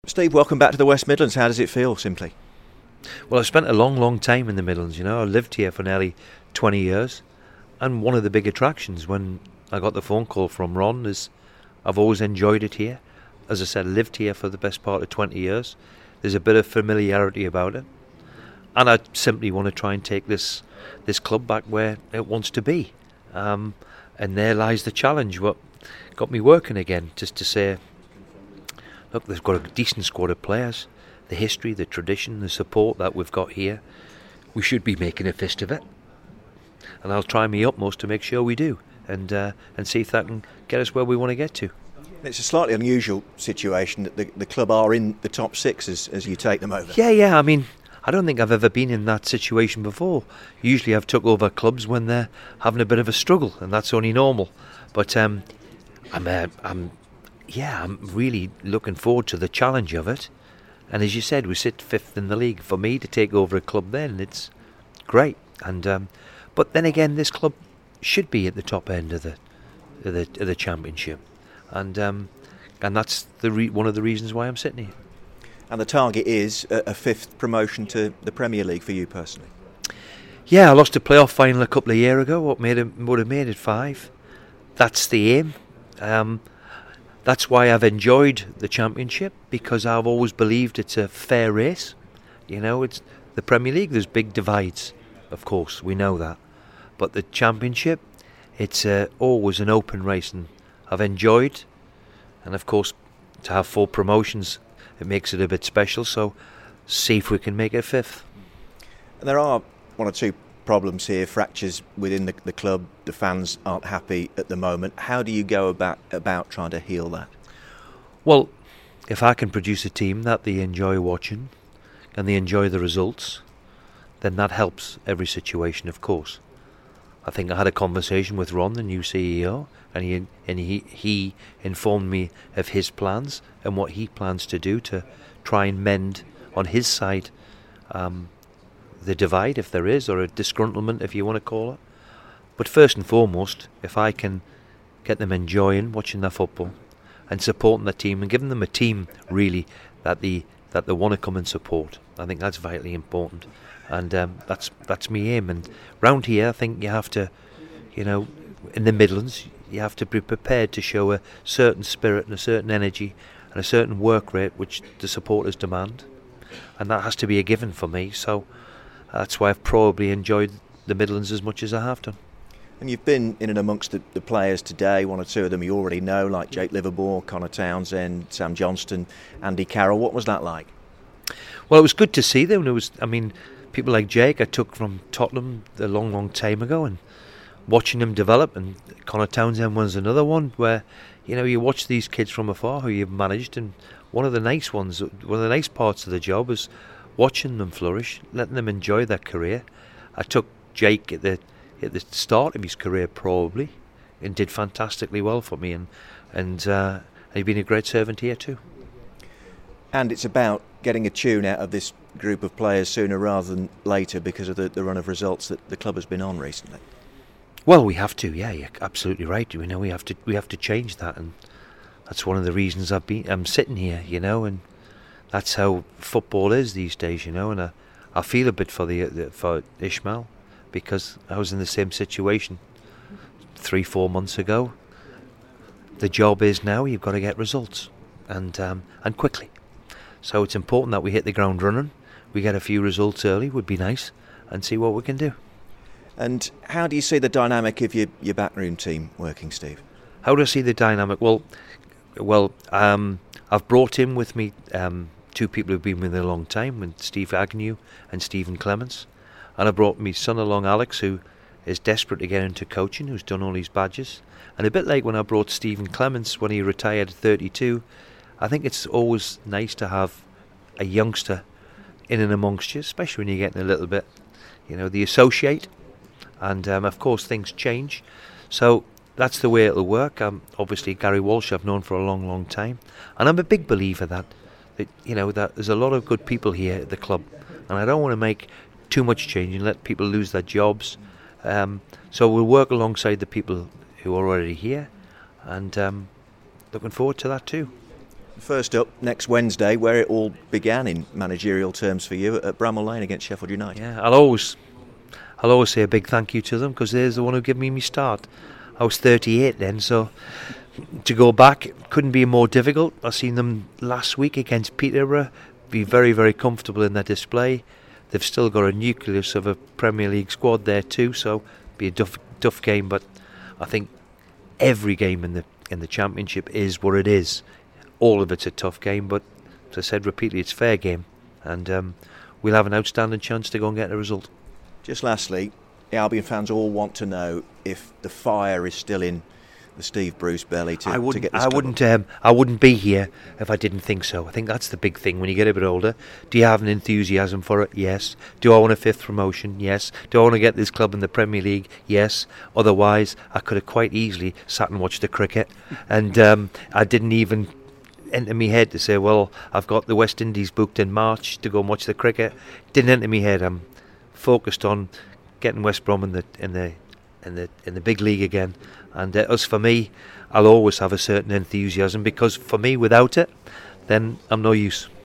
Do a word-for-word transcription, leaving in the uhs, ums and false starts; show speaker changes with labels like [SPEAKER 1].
[SPEAKER 1] Steve, welcome back to the West Midlands. How does it feel, simply?
[SPEAKER 2] Well, I've spent a long, long time in the Midlands, you know. I lived here for nearly twenty years. And one of the big attractions when I got the phone call from Ron is I've always enjoyed it here. As I said, I lived here for the best part of twenty years. There's a bit of familiarity about it. And I simply want to try and take this this club back where it wants to be. Um, and there lies the challenge, what got me working again, just to say, look, they've got a decent squad of players. The history, the tradition, the support that we've got here, we should be making a fist of it. And I'll try my utmost to make sure we do, and uh, and see if that can get us where we want to get to.
[SPEAKER 1] It's a slightly unusual situation that the, the club are in the top six as, as you take them over.
[SPEAKER 2] Yeah, yeah, I mean, I don't think I've ever been in that situation before. Usually I've took over clubs when they're having a bit of a struggle, and that's only normal. But um, I'm, uh, I'm, yeah, I'm really looking forward to the challenge of it. And as you said, we sit fifth in the league. For me to take over a club then, it's great. And um, but then again, this club should be at the top end of the of the, of the championship, and um, and that's the re- one of the reasons why I'm sitting here.
[SPEAKER 1] And the target is a, a fifth promotion to the Premier League for you personally.
[SPEAKER 2] Yeah, I lost a playoff final a couple of years ago. What made it would have made it five. That's the aim. Um, that's why I've enjoyed the championship, because I've always believed it's a fair race. You know, it's the Premier League. There's big divides, of course, we know that. But the championship, it's uh, always an open race, and I've enjoyed. And of course, to have four promotions, it makes it a bit special. So, see if we can make it fifth.
[SPEAKER 1] And there are one or two problems here, fractures within the, the club. The fans aren't happy at the moment. How do you go about about trying to heal that?
[SPEAKER 2] Well, if I can produce a team that they enjoy watching and they enjoy the results, then that helps every situation, of course. I think I had a conversation with Ron, the new C E O, and he and he he informed me of his plans and what he plans to do to try and mend on his side um, the divide, if there is, or a disgruntlement, if you want to call it. But first and foremost, if I can get them enjoying watching their football and supporting the team and giving them a team really that they that they want to come and support, I think that's vitally important. And um, that's that's my aim. And round here, I think you have to, you know, in the Midlands, you have to be prepared to show a certain spirit and a certain energy and a certain work rate which the supporters demand. And that has to be a given for me. So that's why I've probably enjoyed the Midlands as much as I have done.
[SPEAKER 1] And you've been in and amongst the, the players today. One or two of them you already know, like Jake Livermore, Connor Townsend, Sam Johnston, Andy Carroll. What was that like?
[SPEAKER 2] Well, it was good to see them. It was, I mean, people like Jake I took from Tottenham a long, long time ago, and watching them develop, and Connor Townsend was another one where, you know, you watch these kids from afar who you've managed, and one of the nice ones, one of the nice parts of the job is watching them flourish, letting them enjoy their career. I took Jake at the at the start of his career probably, and did fantastically well for me, and and uh, he's been a great servant here too.
[SPEAKER 1] And it's about getting a tune out of this group of players sooner rather than later because of the, the run of results that the club has been on recently.
[SPEAKER 2] Well, we have to, yeah, you're absolutely right. We know we have to we have to change that, and that's one of the reasons I've been I'm sitting here, you know, and that's how football is these days, you know. And I, I feel a bit for the, the for Ishmael, because I was in the same situation three, four months ago. The job is now you've got to get results, and um, and quickly. So it's important that we hit the ground running. We get a few results early, would be nice, and see what we can do.
[SPEAKER 1] And how do you see the dynamic of your, your backroom team working, Steve?
[SPEAKER 2] How do I see the dynamic? Well, well, um, I've brought in with me um, two people who've been with me a long time, with Steve Agnew and Stephen Clements. And I brought my son along, Alex, who is desperate to get into coaching, who's done all his badges. And a bit like when I brought Stephen Clements when he retired at thirty-two, I think it's always nice to have a youngster in and amongst you, especially when you're getting a little bit, you know, the associate. And um, of course things change. So that's the way it'll work. Um, obviously Gary Walsh I've known for a long, long time. And I'm a big believer that, that, you know, that there's a lot of good people here at the club. And I don't want to make too much change and let people lose their jobs. Um, so we'll work alongside the people who are already here. And um, looking forward to that too.
[SPEAKER 1] First up, next Wednesday, where it all began in managerial terms for you at Bramall Lane against Sheffield United.
[SPEAKER 2] Yeah, I'll always, I'll always say a big thank you to them, because they're the one who gave me my start. I was thirty-eight then, so to go back couldn't be more difficult. I seen them last week against Peterborough, be very, very comfortable in their display. They've still got a nucleus of a Premier League squad there too, so be a tough, tough game. But I think every game in the in the Championship is what it is. All of it's a tough game, but as I said repeatedly, it's fair game, and um, we'll have an outstanding chance to go and get a result.
[SPEAKER 1] Just lastly, the Albion fans all want to know if the fire is still in the Steve Bruce belly to,
[SPEAKER 2] I
[SPEAKER 1] to
[SPEAKER 2] wouldn't,
[SPEAKER 1] get this
[SPEAKER 2] I
[SPEAKER 1] club
[SPEAKER 2] wouldn't, um, I wouldn't be here if I didn't think so. I think that's the big thing when you get a bit older. Do you have an enthusiasm for it? Yes. Do I want a fifth promotion? Yes. Do I want to get this club in the Premier League? Yes. Otherwise, I could have quite easily sat and watched the cricket, and um, I didn't even enter my head to say, well, I've got the West Indies booked in March to go and watch the cricket. Didn't enter my head. I'm focused on getting West Brom in the in the in the in the big league again. And uh, as for me, I'll always have a certain enthusiasm, because for me, without it, then I'm no use.